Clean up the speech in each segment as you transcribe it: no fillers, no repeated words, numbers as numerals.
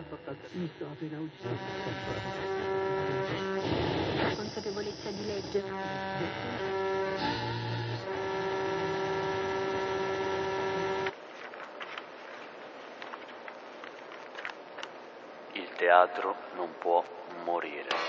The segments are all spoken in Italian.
Consapevolezza di leggere. Il teatro non può morire.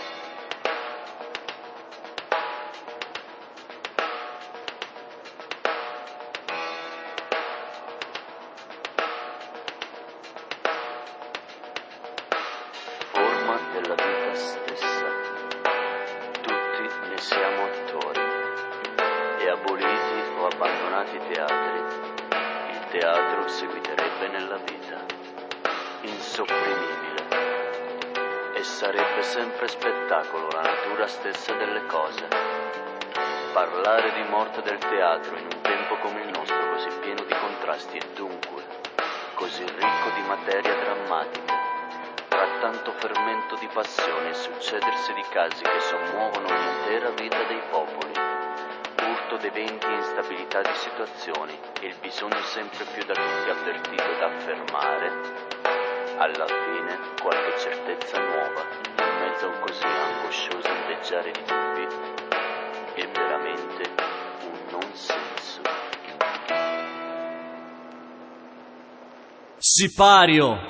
Forma della vita stessa. Tutti ne siamo attori. E aboliti o abbandonati i teatri, il teatro seguiterebbe nella vita. Insopprimibile. E sarebbe sempre spettacolo la natura stessa delle cose. Parlare di morte del teatro in un tempo come il nostro, così pieno di contrasti e dunque così ricco di materia drammatica, tra tanto fermento di passione e succedersi di casi che sommuovono l'intera vita dei popoli, urto d'eventi e instabilità di situazioni e il bisogno sempre più da tutti avvertito d'affermare, alla fine, qualche certezza nuova, in mezzo a un così angoscioso ondeggiare di dubbi, è veramente un non senso. Sipario,